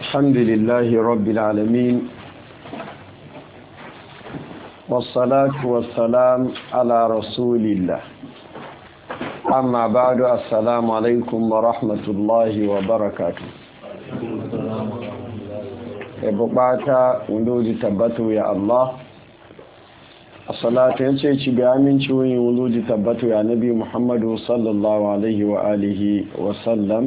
الحمد لله رب العالمين والصلاة والسلام على رسول الله أما بعد السلام عليكم ورحمة الله وبركاته بقاتا ولود تبتو يا الله الصلاة ينسي بأمين شوي ولود تبتو يا نبي محمد صلى الله عليه وآله وسلم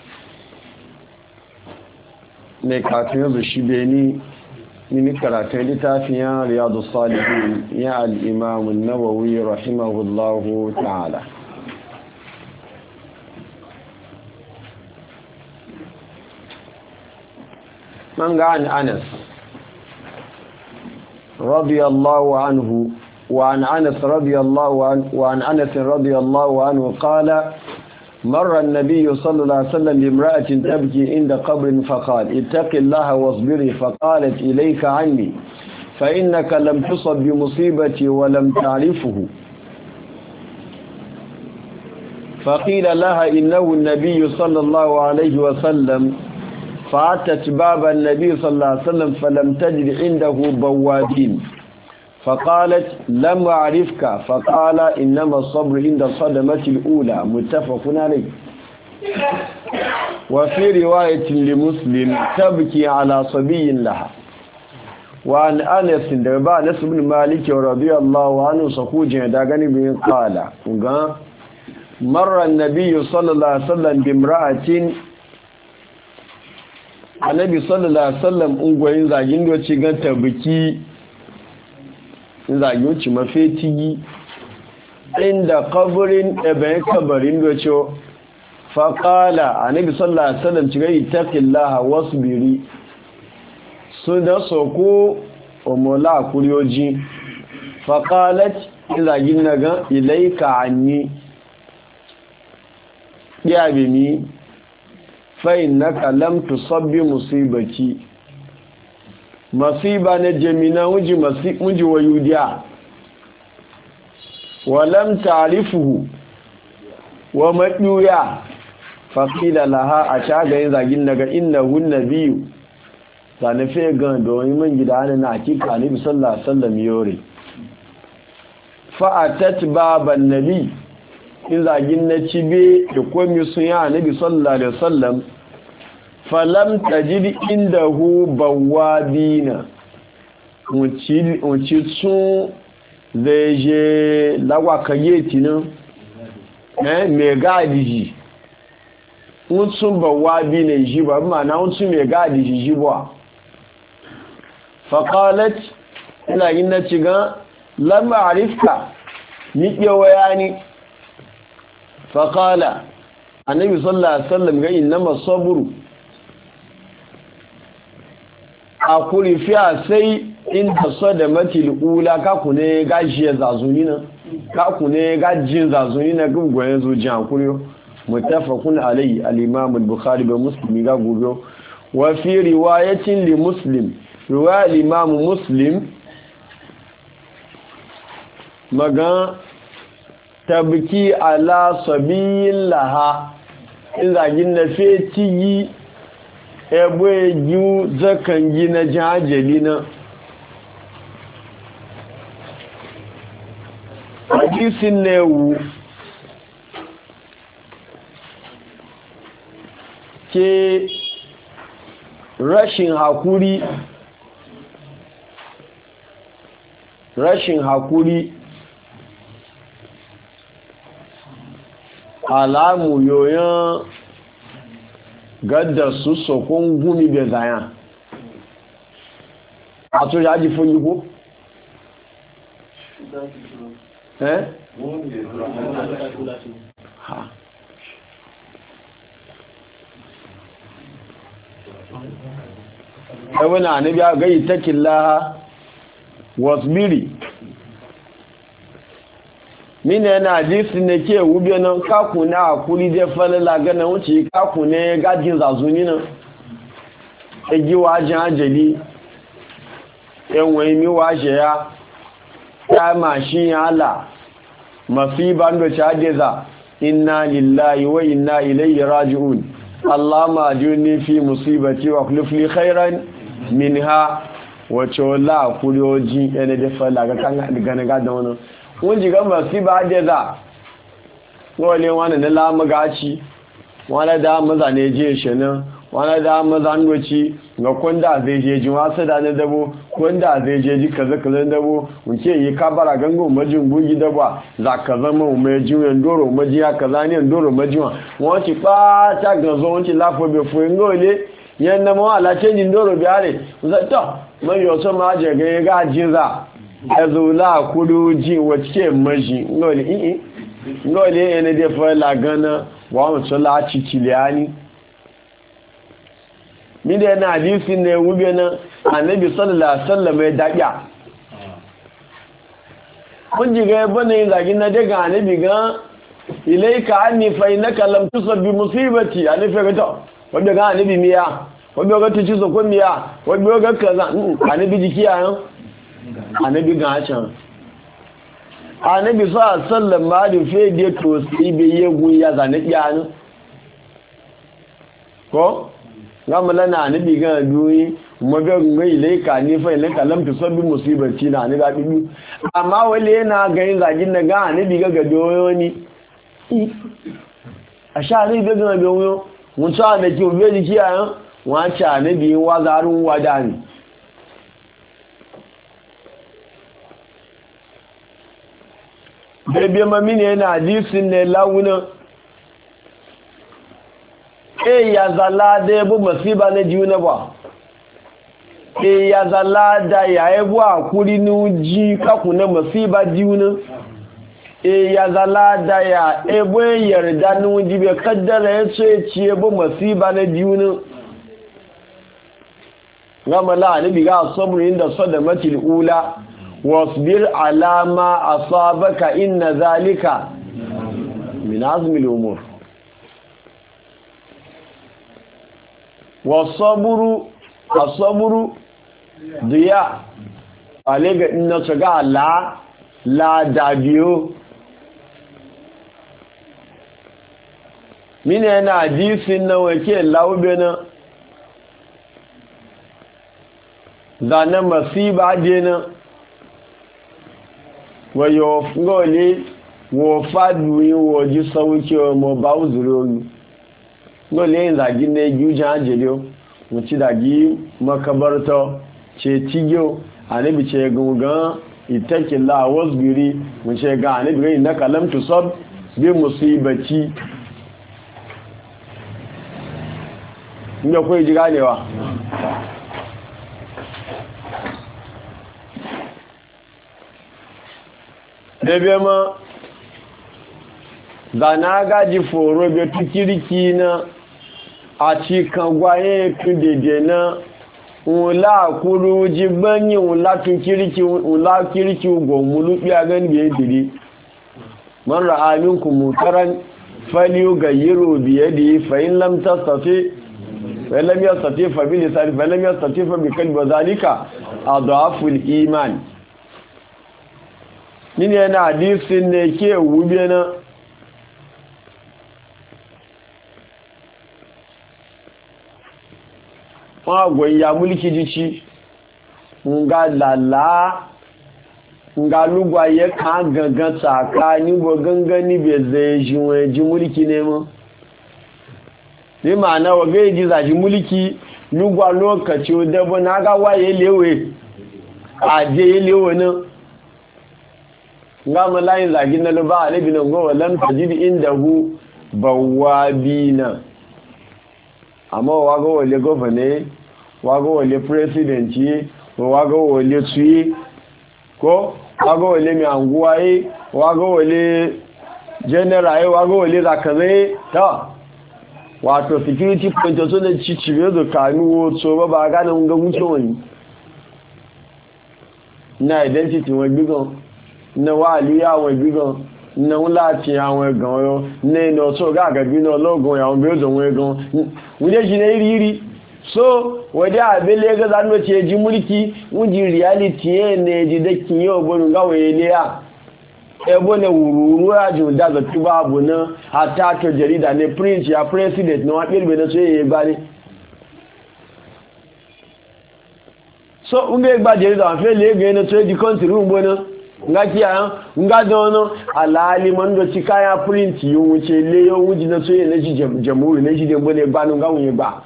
ne kafin yanzu shi beni mini karatun littafin riyadu salihin ya al'imamun nawawi rahimahullahu ta'ala man ga an anas radiyallahu anhu wa an anas radiyallahu anhu qala مر النبي صلى الله عليه وسلم بامرأة تبكي عند قبر فقال اتق الله واصبري فقالت إليك عني فإنك لم تصب بمصيبتي ولم تعرفه فقيل لها إنه النبي صلى الله عليه وسلم فأتت باب النبي صلى الله عليه وسلم فلم تجد عنده بوابين فقالت لم أعرفك فقال إنما الصبر عند الصدمة الأولى متفق عليه وفي رواية لمسلم تبكي على صبي لها وعن أنس بن مالك رضي الله عنه سخوجه داغني بن قال مر النبي صلى الله عليه وسلم بامرأة النبي صلى الله عليه وسلم ungoyin zagin da ci gan tabki zagiyoci mafetigi inda kaburin ebe kabarin doce faƙala a nabi sallallahu alaihi wasallam cikin itaqillaha wasbiri su da soko omola kuriyoji faƙalat zagin naga ilaika anni ya bimi fa innaka lam tusabbi musibati masiba na jamina wuji wa yudiya walam ta'rifuhu wa maduya faqila laha a shagayin zagin daga innahu nabiyyu sanafe gan domin man gida na hakika ne sallallahu alaihi wasallam yore fa atat baban nabi in zagin na cibe da komai sun ya nabi sallallahu alaihi wasallam falam tajid indahu bawabina unci tun zai je lagwa kageti nan mai gadi untun bawabi ne ji ba ma'ana untun mai gadi ji ba faƙalat ina yin na cigan lamar arifka niƙe waya ne faƙala annabi sallallahu alaihi wasallam ga inna masaburu a kuri fiya sai inda so da matilula kaku ne gajiyar zazuni na kaku ne gajiyar zazuni na gungoyen zuciya kuriyo mutafakun alayhi al-imam al-bukhari ba muslimi ga gobe wa fi riwayatin li muslim riwaya al-imam muslim maga tabki ala sabiyin laha in zagin na fetiyi ebe yi zakan yi na jajali na hadisin na yawu ke rashin hakuri alamu yoyon gadda su sokon gumi bai zaya a to ya ji fun yi ko? ha ɗawa na anabi a gayi takin laha wasbiri mina yana hadisi ne ke wube nan kaku na akuri je falala gana wuce kaku ne gajin zazuni nan egi wajen ajali yanwai mi waje ya mashin ya ala mafi bando chadeza inna lillahi wa inna ilayhi raji'un Allahumma ajurni fi musibati wa akhlif li khairan minha wa chola kurioji ene de fala ga kan ga da wannan won ji ga musiba da za wole wannan la magaci wala da maza ne je shenan wala da maza ndoci ga kwanda zai je jin wasa da na dabo kwanda zai je ji kaza kaza dabo mun ce yi kabara gango majin bugi daba za ka zama mai jiwen doro majiya kaza ne doro majiwa won pa ta ganzo won ci lafo be fu ngole yan na mo ala cejin doro biare za to mai yo so ma je ga jinza azula kudu ji wace maji ngole ene de fa la gana wa mo so la chichiliani mi da yana hadisi ne wube na annabi sallallahu alaihi wasallam ya daɗa kun ji ga bane yin zagin na daga annabi ga ilaika anni fa innaka lam tusab bi musibati annabi ga to wanda ga annabi miya wanda ga tuci so ko miya wanda ga kaza annabi jikiya yan annabi ga can annabi sallallahu alaihi wasallam ma da fe de to sai be yegu ya zanabi anu ko gama lana nabi ga duyi magan gai laika ne fa laika lam tusabbi musibati na ni ga bibi amma wale yana ga yin zagin na ga nabi ga doyo ni a sha ne da ga doyo mun sa da ki obe ji kiya wa cha nabi wa zarun wadani bebe mamine yana hadisin ne lawuna ya zala da ya bu masiba na jiuna ba ya zala da ya yabu a kuri nuji kaku na masiba jiuna ya zala da ya ebo yarda nuji bai kaddara ya ce ci ya bu masiba na jiuna gama la'anibi ga saburin da sadamatil ula wasbir alama asabaka inna zalika min azmil umur wasaburu diya alega ina shiga la dabiyo mine yana hadisin na wake laube na zane masiba je na wayo ngole wo fadu yi wo ji sauki o mo ba uzuro ni ngole yin zagi ne jujan ajeliyo mu ci dagi makabarta ce tigiyo anabi ce gungan itakilla wasbiri mu ce ga anabi gai na kalam tusab bi musibati inda koyi ji ganewa bebe ma zana gaji foro be tukiriki na a cikin gwaye tudede na wula kuru ji banyi wula tukiriki wula kiriki gomulu biya gani biye diri man ra'amin ku mutaran faliyu gayyiro biye da fa'in lam tastafi fa'in lam yastafi fa bi lisani fa'in lam yastafi fa bi kalbi zalika adaful iman nini yana hadisin ne ke wube na magwai ya mulki jici nga lala nga lugwaye kan gangan tsakani bo gangani be zai ji waje mulki ne mu ni ma'ana wa ga ji zaji mulki lugwa lokaci da bo na ga waye lewe aje lewe na nga malayin zagin na luba alibi na gowa lam tajid indahu bawabina amma waga wale governor waga wale president yi waga wale tsuyi ko waga wale mai anguwa yi waga wale general yi waga wale zakazai ta wato security point so da cicibe da kanuwo so ba ganin ga wuce wani na identity wani bigon na wali àwọn ìgbígan na ń láti àwọn ẹ̀gàn ọ̀rọ̀ ní iná tó gáàgàgbí náà lọ́gùn àwọn bí ó dọ̀wọ́ ẹ̀gàn wùdé jí ní rírí so wọ́dé àbílẹ̀ ẹgbẹ́ta ló ti ẹjí múríkí wọ́n jí reality ẹ̀ ní ẹjídẹ́ kí yíò gbọ́nù gáwọ̀ ilé à ebo ne wururu ajo da za tuba abu na hatta to jarida ne prince ya president na wakilbe na sai ya gbani so unge gba jarida wa fe le ga na to di country rumbo na nga kiya nga dono alali mando chikaya print yo wuce le yo wuji na so ne ji jamhuri ne ji de bone gba no nga wunye gba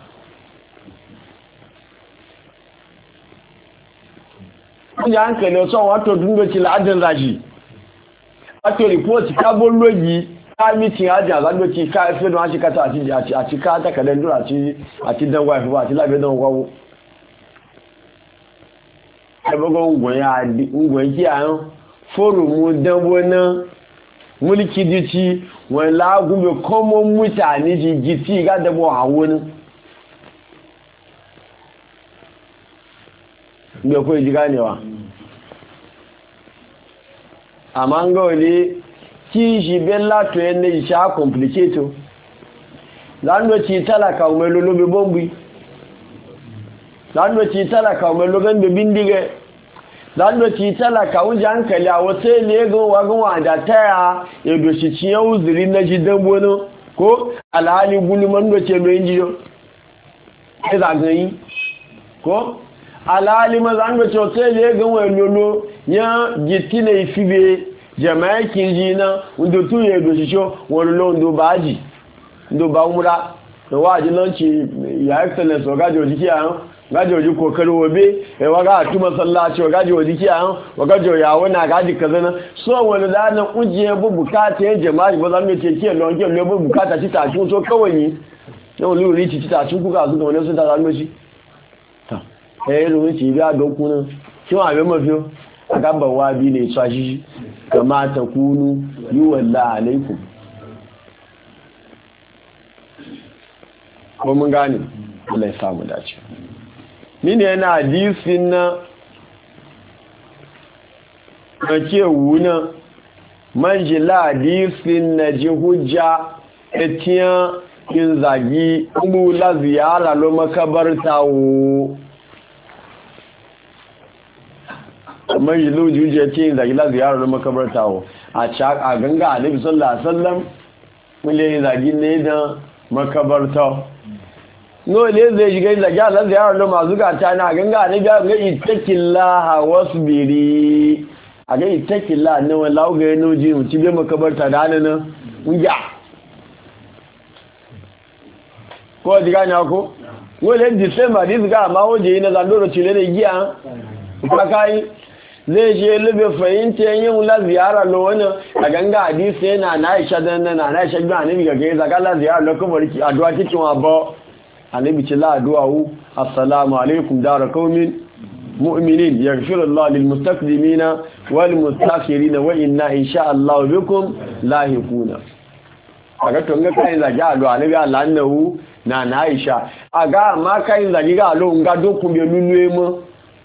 kunya hankali so wato dungo ci la'adin raji wato report ka bollogi ka meeting aja zando ci ka fe don shi kata a ci ka ta kadan dura ci dan wifi ba ci labe dan gwawo ebogo ngwe ki an forumu dan wona mulki dici wala gube komo mutane ji giti ga dabo hawon bai kuwa ji ganewa amma ga wale kishi bella to yanne isha complicated lando ci talaka umar lolobe bombi lando ci talaka umar logan da bindige lando ci talaka wuce hankali a wata ne wagon da taya ya doshi ciye uzuri na ji dambonin ko alhali guluman da ce mai jiyo ya zagayi ko alhali mazan da cewa ne ga wani lolo ya giti na ifibe jama'a kinji na wanda tu ya doshi shi wani lolo ndo ba ji ndo ba umura da waji lanci ya excellence wa gaji waji kiyayen gaji waji kokari wabe ya waga a tu masallaci wa gaji waji kiyayen wa gaji wa yawon na gaji kaza na so wani da na ujiye bu bukata ya jama'a ba za mu ce kiyar lon kiyar bu bukata ci tacin so kawai yau lori ci tacin kuka su ga wani sun ta zama shi ẹ̀rùn ti rí àdókúnná tí wọ́n àwẹ́ mọ́fíó agábàwà bí lè sọ àṣíṣí kama ta kúnú yíwọ̀lá àlẹ́kùn ko mun gane Allah ya samu dace mini yana hadisin na ke wuna manjila hadisin na ji hujja etiyan in zagi umu la ziyara lo makabarta wo kamar yi lojuje ce yin zagi la ziyara lo makabarta wo a ganga alaihi sallallahu alaihi wasallam mule yin zagi ne da makabarta no le zai shiga yin zagi la ziyara lo masu gata na ganga ne ga itaqillaha wasbiri a ga itaqillaha ne wala ga yano ji mu ci be makabarta da nan unja ko diga nya ko wole December dis ga ma oje ina zandoro chile ne giya ka kai zai je lube fahimta yin la ziyara lo wani a ganga hadisi yana na Aisha dan nan na Aisha ga annabi ga ga zaka la ziyara lo kuma riki addu'a kicin wa ba annabi ce la addu'a hu assalamu alaikum dar qaumin mu'minin yaghfirullahu lil mustaqdimina wal mustaakhirin wa inna insha Allah bikum lahiquna aga to nga kai za ga addu'a annabi Allah annahu na Aisha aga ma kai za ga lo nga dokun be lulu mo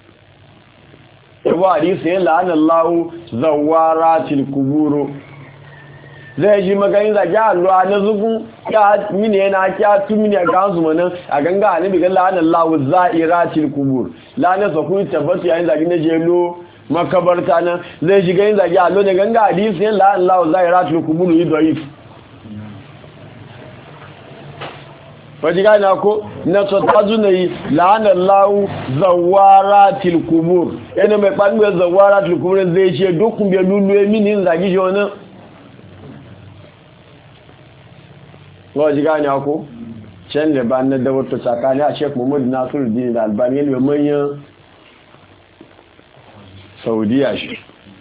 yabo hadisi yin la'anallahu zawaratil kuburu zai ji maganin da ya alluwa na zugun ya mini yana kya tu mini a gansu manan a ganga a nabi gan la'anallahu za'iratil kubur la'anar sa kuma tabbatu yayin zagi na jelo makabarta nan zai ji ganin zagi allo ne ganga hadisi yin la'anallahu za'iratil kuburu yi doif wajen gani ko na sotazu na yi la'anar lahu zawaratil kubur yana mai ɓangare zawaratil kubur zai ce dukkan biyar lulluwe mini zagi shi wani wajen gani ko can da ba na da wata tsakani a sheik muhammadu nasiru dini da albani yana manyan saudiya shi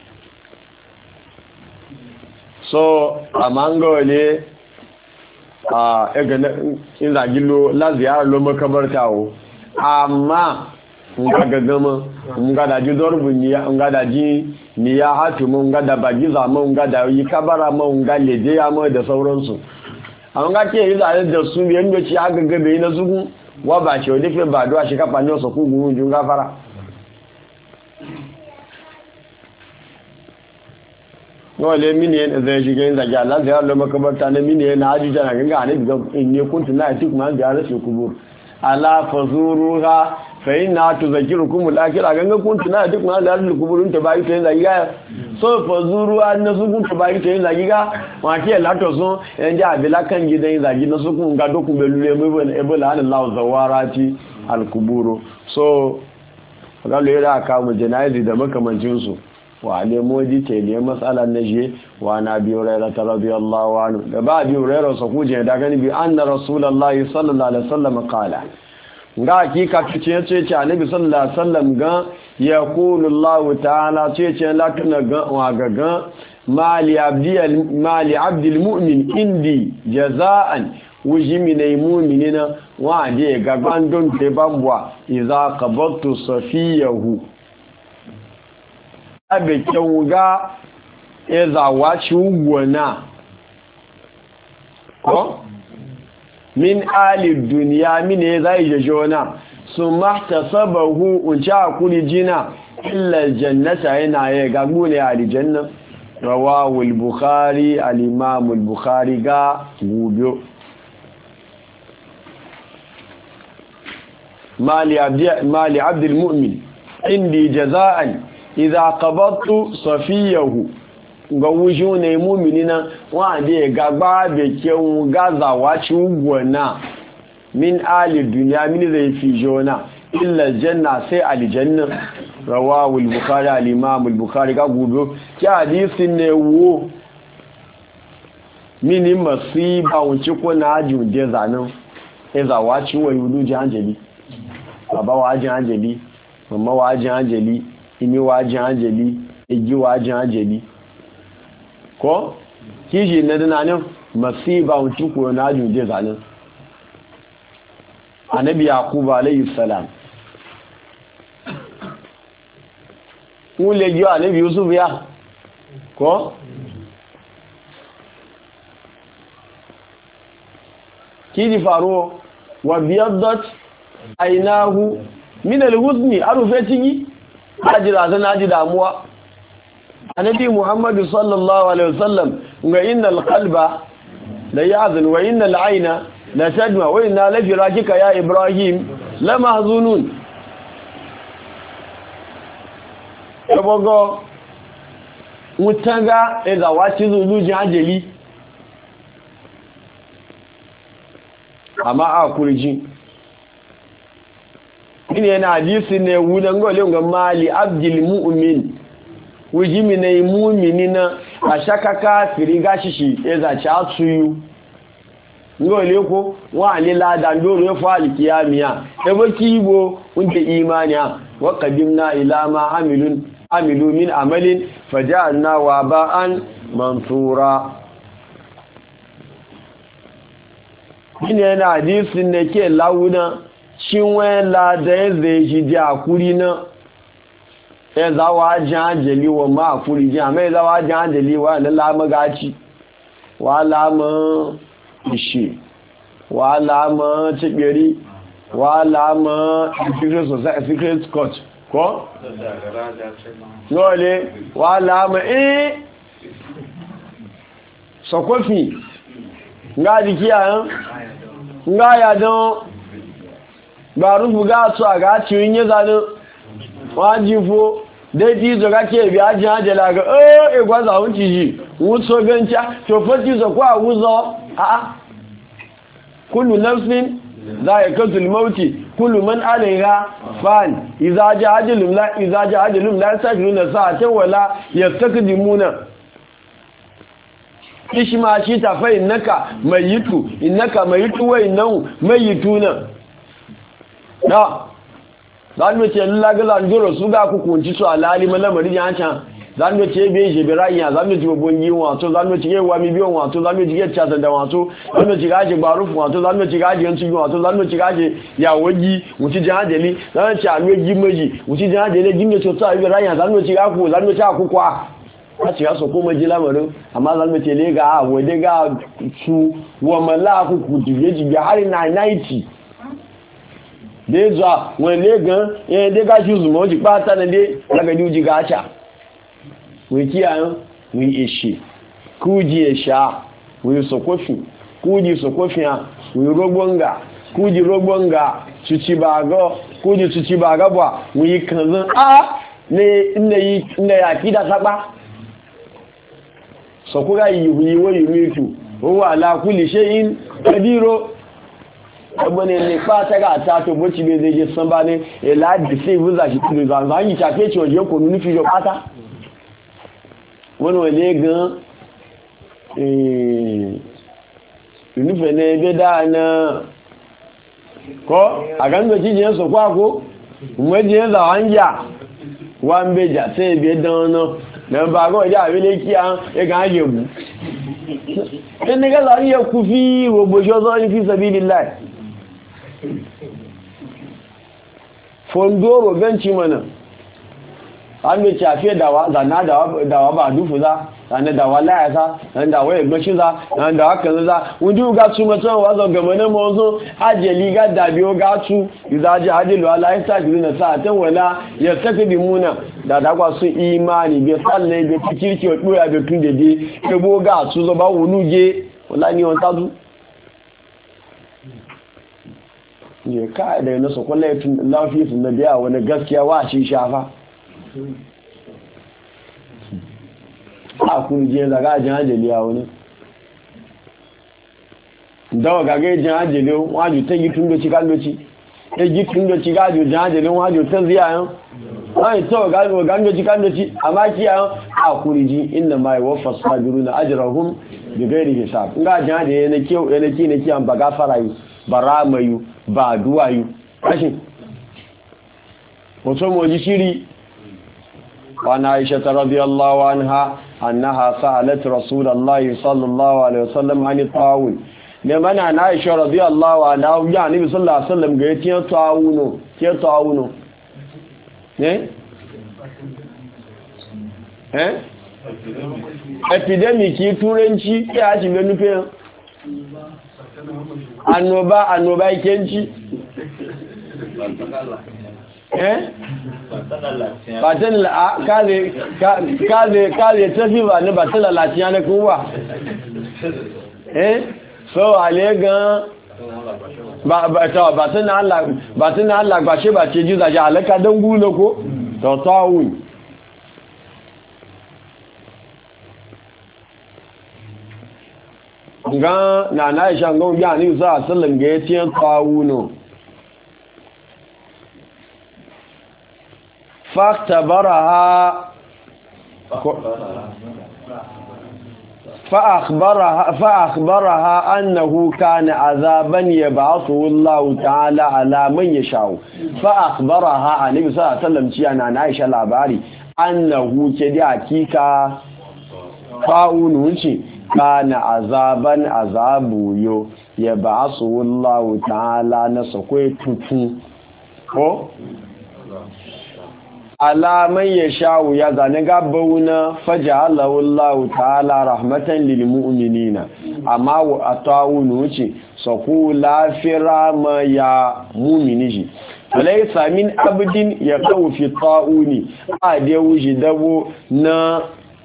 so a mangawale a in zagi la ziyara lo makabarta wo amma nga gagama nga da ji dorbu niya nga da ji niya hatu mun nga da bagiza mun nga da yi kabara mun nga leje ya mu da sauransu amma nga ke yi zare da su biyan da ci aga gabe na zugu wa ba ce wadi fe ba do a shi kafa ne so ku guru jun gafara no le mini en zai shiga yin zagi Allah zai hallo makabarta na mini na ajuja na ganga ne daga in ne kuntu na ati kuma da rasul kubur ala fazuruha fa inna tuzakirukum al-akhirah ganga kun tuna duk ma da kuburun ta bayi to yin zagi ga so fa zuru an na su kun ta bayi to yin zagi ga wa ke lato so en ja bila kan gidan zagi na su kun ga dokun belule mu ebola Allah zawarati al-kuburu so ga lera ka mu janazi da makamancin su wa alemoji ce ne matsalar na je wa na biyu raira ta radiyallahu anhu da ba biyu raira sa kuje da gani bi anna rasulullahi sallallahu alaihi wasallam qala ga hakika ce ce annabi sallallahu alaihi wasallam ga yaqulu Allah ta'ala ce la tuna ga wa ga mali abdil mu'min indi jaza'an wujimina mu'minina wa de ga bandon te bambwa idza qabattu safiyahu abe kyauga ya zawaci ugwana ko min ali duniya mine zai jajona su mahta sabahu unci akuri jina illa jannata yana ya gagu ne aljanna rawahu al-bukhari al-imam al-bukhari ga gubiyo mali abdul mu'min indi jaza'an idza qabattu safiyahu ga wujune mu'minina wa de gagba be keun gaza wachi ugwana min ali dunya min zai fi jona illa janna sai aljanna rawahu al-bukhari al-imam al-bukhari ga gudo ki hadisin ne wo mini masiba unci ko na ajun de zanan idza wachi wa yudu janjali baba wa janjali mama wa janjali imi wajen ajali igi wajen ajali ko kiji na dinanin masiba wuce ko na juje zanen annabi yaqub alayhi salam ule jo annabi yusuf ya ko kiji faro wa biyaddat aynahu min al-huzni arufati ajira zan aji damuwa annabi muhammadu sallallahu alaihi wasallam ga innal qalba la yahzan wa innal ayna la tadma wa inna la firajika ya ibrahim la mahzunun ebogo mutanga eza wati zulu jajeli amma a kurji ina yana hadisi ne wudan gole ga mali abdul mu'min wujimi ne mu'minina a shaka kafiri gashishi eza cha suyu ngole ko wa lila dan dole fa alkiyamiya ebo kibo unde imaniya wa qadimna ila ma amilu min amalin faja'alna wa ba'an mansura ina yana hadisi ne ke launa shinwen ladan zai shi ji akuri na ya zawa janjali wa ma akuri ji amma ya zawa janjali wa na lamagaci wa lama ishe wa lama cibiri wa lama secret court ko? yole wa lama sokofi nga jikiya nga ya don ba rufu ga su a ga cikin yi zanen wajifo dai jizo ga ke biya jin hajjala ga gwaza wunci ji wutso ganca to fati zo kwa wuzo a kullu nafsin za'iqatul mauti kullu man alaiha fan idza ja ajalum la yastakbiruna sa'atan wala yastakdimuna ishma shi ta fa innaka mayitu wa innahu mayituna da zanu ce laga zanjuro su ga ku kunci su alali malamari ya can zanu ce be je birayin zanu ce babon yi wato zanu ce wa mi biyon wato zanu ce ya chata da wato zanu ce gaje barufu wato zanu ce gaje yanci wato zanu ce gaje ya waji muti jahadeli zanu ce aloji meji muti jahadeli gimne to ta birayin zanu ce ga ku zanu ce akukwa a ci yaso ko maji lamarin amma zanu ce le ga wode ga su wa malaku ku jibe har na 90 deja wele gan de ga juzu mo ji pata na de laga di uji gacha we ki an we eshi kuji esha we sokofi kuji sokofi an we rogbonga kuji rogbonga cuci bago kuji cuci baga ba wuyi kanzan ne inda ya kida saba so kuga yi wa yumitu huwa ala kulli shay'in qadiro abone ne pata ga ta to boci be zai je san ba ne e la di sai buza shi tudu zan yi ta ke ci oje ko nunu fi jo pata wani wale gan nunu fe ne be da na ko a gan do ci je so kwa ko mo je za wanja wa mbeja sai be dan no na ba go ja be le ki an e gan yebu ene ga la ye ku fi wo bojo zo ni fi sabilillah fondoro ganci mana an mai cafe dawa zana dawa ba dufu za zana dawa layasa zana dawa ya gbashi za zana dawa kan za wunji ga su mutum wazo gama na mawazo ajiyali ga dabiyo ga su za ji hajjilu ala ya sa jiri na sa'atan wala ya saka bi muna da dagwa su imani bai tsalle bai fikirki wa ɗoya bai tun da dai ebo ga su zo ba wunuje wala ni wani tazu ne ka da yana su kwallon lafiya sun da biya wani gaskiya wa shi shafa a kurje zaga jin hajjali a wani dawa gaga jin hajjali wajo ta gitun doci kaldoci ya gitun doci gajo jin hajjali wajo ta ziyayen wani tawa gajo gandoci kaldoci a makiyayen a kurji inda mai wafa sabiru na ajirahun da gairi hisab nga jin hajjali yana kiyan ba gafara yi ba ramayu ba duwayu rashin wato moji shiri وعن عائشة رضي الله عنها أنها سألت رسول الله صلى الله عليه وسلم عن الطاعون لمن عن عائشة رضي الله عنها يعني النبي صلى الله عليه وسلم قالت يا طاعون يا طاعون epidemic turanci ya shiga nufin annoba ikenci batan kaze tafi ba ne batan lalatiya na kowa so ale gan batan na Allah gbashe ba ce jiza ji alaka don gula ko tautawun gan na isha gan biya ni za a sallan ga ya tiyan tawuno فأخبرها أنه كان عذابا يبعثه الله تعالى على من يشاء فأخبرها النبي صلى الله عليه وسلم أنا عائشة labari أنه كدي حقيقة فاؤنون kana azaban azabu yo ya ba'asu wallahu ta'ala na sakwai tutu ko alaman ya sha'u ya zane gabauna faja'ala wallahu ta'ala rahmatan lil mu'minina amma wa atawunu wuce saku lafira ma ya mu'mini shi alaysa min abdin ya kawu fi ta'uni a da wuji dabo na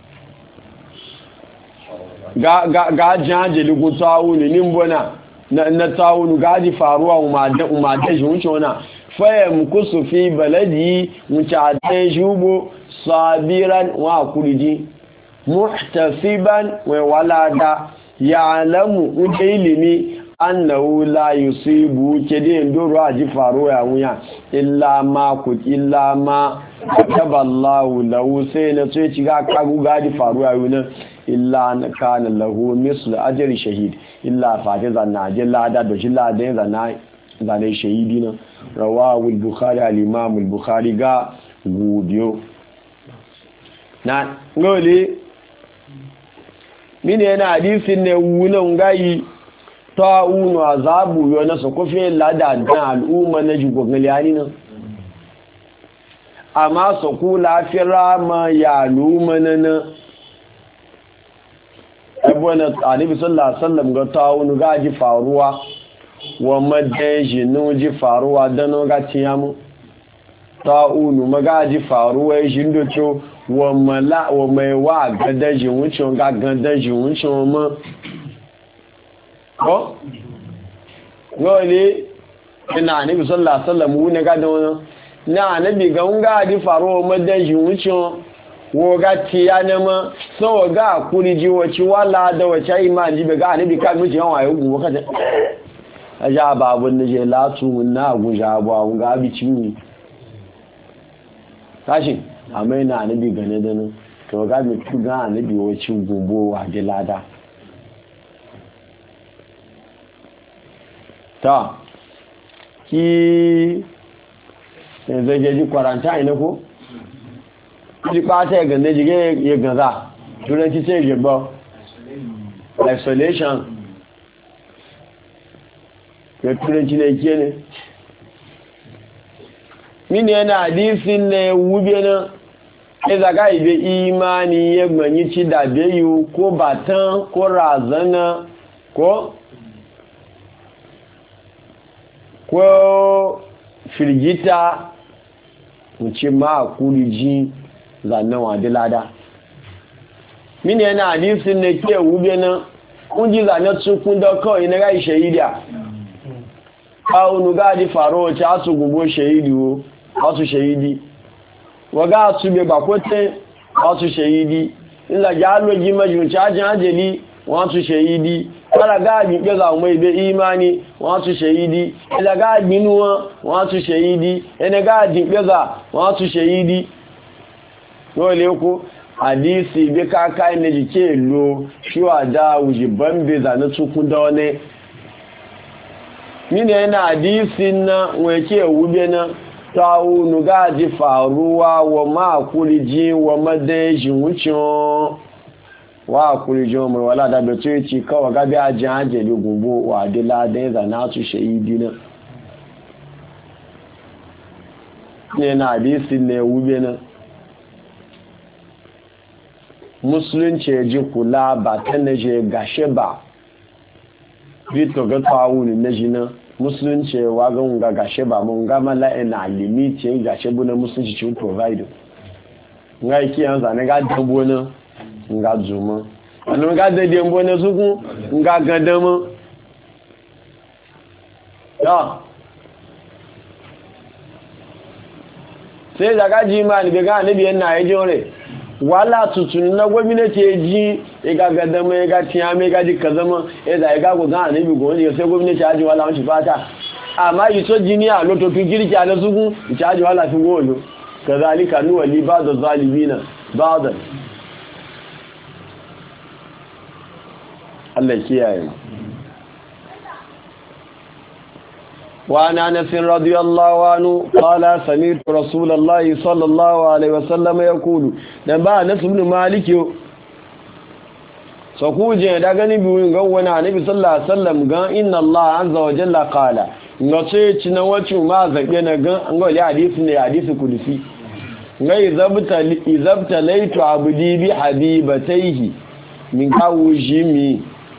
ga jajeli ko tawunu nimbona na tawunu gaji faruwa umade shi wuce wana fayam kusu fi baladi wuce atan shubo sabiran wa kuriji muhtasiban wa walada ya'lamu ilimi annahu la yusibu kede ndoro aji faruwa ya wuya illa ma taballahu lahu sai na sai ci ga kagu gaji faruwa yuna illa na kana lahu mislu ajri shahid illa fati zanna jalla da shi la da zanai shahidi na rawahu al-bukhari al-imam al-bukhari ga gudiyo na ngole mine yana hadisin ne wunan gayi ta'unu azabu yo na sokofe lada da al'umma na jugogaliyani nan amma soku lafira ma ya al'umma na abuwana annabi sallallahu alaihi wasallam ga ta'unu ga ji faruwa wa madaji no ji faruwa dano ga tiyamu ta'unu magaji faruwa jindocho wa mala wa mai wa gadaji wucin ga gadaji wucin ma ko ngole ina annabi sallallahu alaihi wasallam ne ga da wannan na annabi ga unga di faro madan shi wucin wo ga tiya ne ma so ga kuriji wace wala da wace imani be ga annabi ka miji yan wayo gubo ka aja babun ne je latu na guja ba unga bi cinni tashi amma ina annabi gane da nan to ga mi tu ga annabi wace gubo wa da lada ta ki zai je ji quarantine ko ji pata ya gane jige ya gaza turanci sai je ba isolation ya turanci ne ke ne mini yana hadisin ne wube na ya zaga ibe imani ya gbanyi ci da bayu ko batan ko razana ko firgita wuce ma kuri ji zanen wadi lada mini yana hadisin ne ke wube na kunji zanen tukun da kawai na gai shahida kawunu gadi faro wace asu gubo shahidi wo asu shahidi waga asu be bakote asu shahidi ila jaloji majunci ajin ajali wasu shahidi kala gabi gaza mai be imani wasu shahidi ila gabi nuwa wasu shahidi ene gabi gaza wasu shahidi dole ko hadisi be kaka ne jike lo shiwa da wuji bambe za na tukun da wani mine yana hadisin na wake wube na tawo nugaji faruwa wa makuliji wa madajin wucin wa kurijo mai wala da beto yace kawai gabi ajin ajeli gumbo wa dila da ya na su shahidi na ne na hadisi ne wube na musulunci ya ji kula ba ta na je gashe ba vito ga tawo ne na jina musulunci ya wagon ga gashe ba mun ga mala'in na limiti ya gashe bu na musulunci ci provide nga iki yanzu ne ga dambo na nga zuma anu ga dede mbo na suku nga gadama ya sai daga ji ma ni ga ne biyan na yaje ore wala tutun na gwamnati ya ji ga gadama ga tiyame ga ji kazama da ga go ga ne bi go ne sai gwamnati aji wala wanci fata amma yi so jini a loto kin girki a na suku ita aji wala fin golo kazalika nuwali ba'd az-zalimina ba'd Allah kiyaye wa ana Anas radiyallahu anhu qala sami'tu rasulullahi sallallahu alaihi wasallam yaqulu dan ba Anas ibn Malik so kuje da gani biyu ga wani annabi sallallahu alaihi wasallam ga inna Allah azza wa jalla qala ngace ci na wace ma zabe na ga an ga hadisi ne hadisi kudusi ngai izabta laitu abdi bi habibatayhi min kawujimi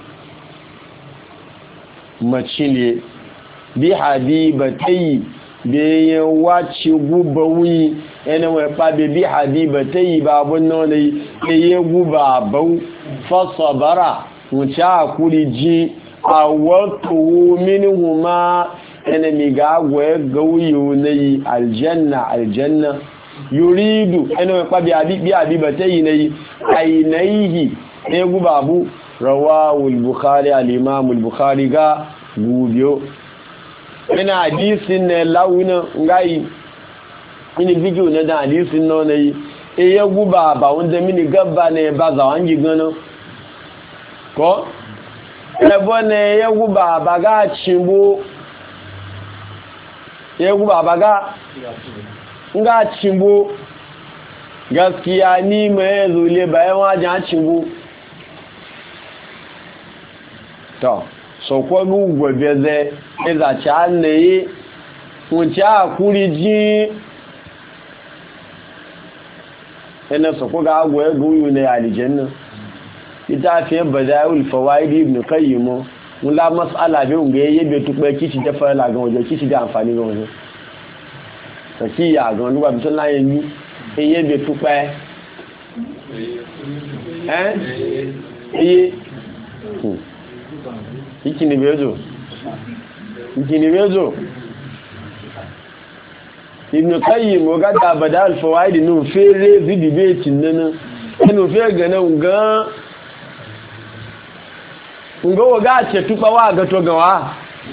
macile bi habibatai be yan wace gubawi yana wai pabe bi habibatai babun nonai ye guba bau fasabara wuce akuri ji awatu minhuma yana mi ga gwe gauyo nayi aljanna yuridu yana wai pabe bi habibatai nayi ainihi ye guba bu rawahu al-bukhari al-imam al-bukhari ga gubiyo ina hadisin ne lawuna ngai ini video na da hadisin no ne ya guba ba wanda mini gabba ne ba za wangi gano ko ebo ne ya guba ba ga chimbo ya guba ba ga nga chimbo gaskiya ni mai zule bayan wajen chimbo to so ko gugwe beze eza cha ne uncha kuriji ina so ko ga agwe guyu ne aljanna ita fi badaul fawaid ibn qayyim mula mas'ala be unga yebe tukpe kici da fara ga waje kici da amfani ga waje sakiya ga luwa bisan laye ni yebe tukpe ikini bezo ibn qayyim ga da badal fawaid nu fere debate nan enu fe gana nga waga ce tuba wa ga to gawa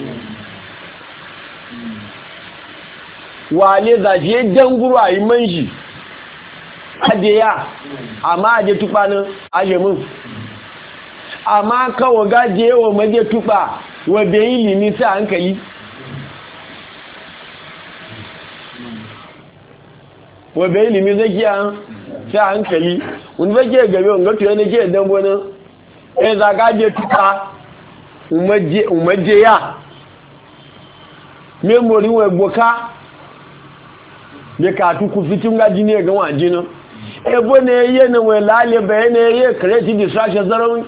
wale za je danguru ayi manji adeya amma aje tuba nan aje mun amma ka waga je wa maje tuba wa be ilimi ta hankali wa be ilimi zai kiya ta hankali wani bake gabe wani gato yana ke dan wani ya zaga je tuka umarje ya memori wa gboka da katu ku fitin gaji ne ga waje ebo ne ye na we lale be ne ye create distraction zarawi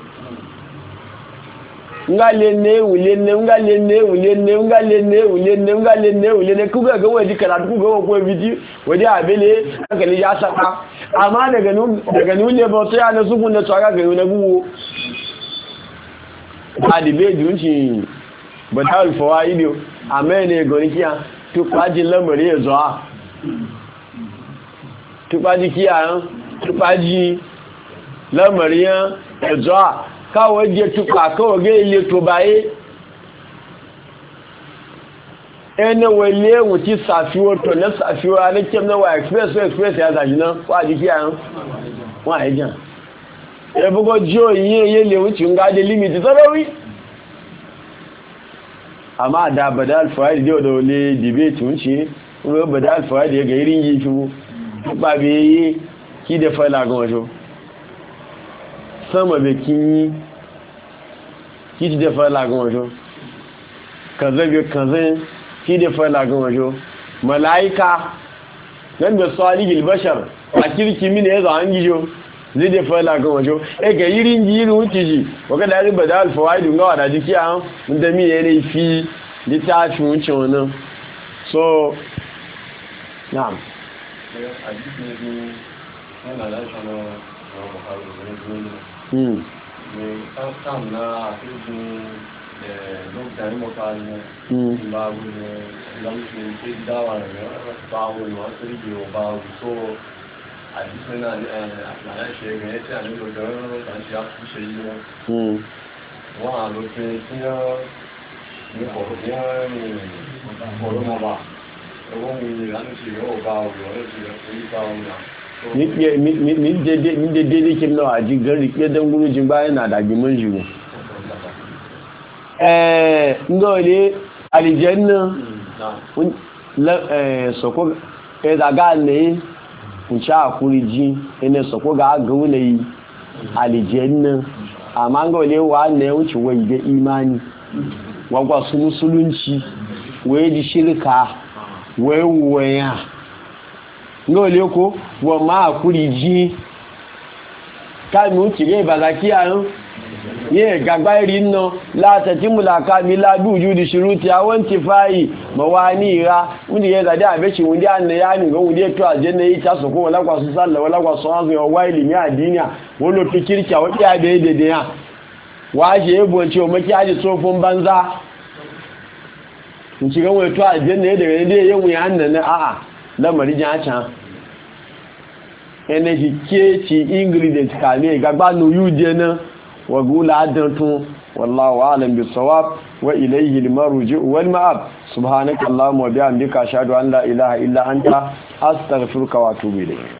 ngale ne wule ne ngale ne wule ne ngale ne wule ne ngale ne wule ne kuga ga waje karatu kuga ko bidi waje abele hankali ya saka amma daga nun ne ba sai ana su kunna tsaka ga na guwo adibe dunci batal fawaido amene gonikiya tupaji lamari ezo tupaji kiya tupaji lamari ezo kawo je tupa kawo ge ile to baye ene wele wuti safiwo to na safiwo ne kemna wa express ya zaji na wa ji kiya wa ejan e bugo jo ye le wuti nga de limit zarawi amma da badal faid da le debate wuci ko badal faid ga irin yi shi ba be yi ki da fala gonjo sama be kin ki da fala gonjo kaza be kaza ki da fala gonjo malaika nan da salihil bashar a kirki mine yazo an gijo zai da fala gonjo ga irin ji wuci ji waka da badal faid ga wada jiki an da mi ne fi littafin wuce wannan so na'am ni dede kim na aji gari ke dan gurujin bayan na da gimin jiwo ngole aljanna soko daga ne uncha akuriji ene soko ga gaune aljanna amma ngole wa ne wuce wai da imani wagwa su musulunci waye di shirka waye waya ngole ko wa ma kuriji ka mi uti le bazaki an ye gagba iri no la tatimula ka mi la bi wujudi shuruti awanti fai mawani ra wudi ye zade abechi wudi an ya ni go wudi to ajenna yi ta so ko wala kwa su salla wala kwa so azu o waili mi adinia wolo pikirki awodi abe dede ya waje ebo ce o maki aji tsofin banza in ci ganwe to aljanna ya daga ne yin wuya annan a'a lamari jan can energy ke ci ingredient ka ne gagba no yuje na wa gula adantun wallahu a'lam bis-sawab wa ilayhi al-marji wal ma'ab subhanakallahumma wa bihamdika ashhadu an la ilaha illa anta astaghfiruka wa atubu ilayk